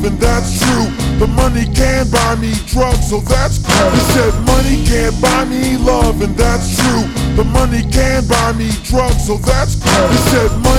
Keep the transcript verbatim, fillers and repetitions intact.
and that's true. But money can buy me drugs, so that's cool. He said money can't buy me love, and that's true. But money can buy me drugs, so that's cool. He said money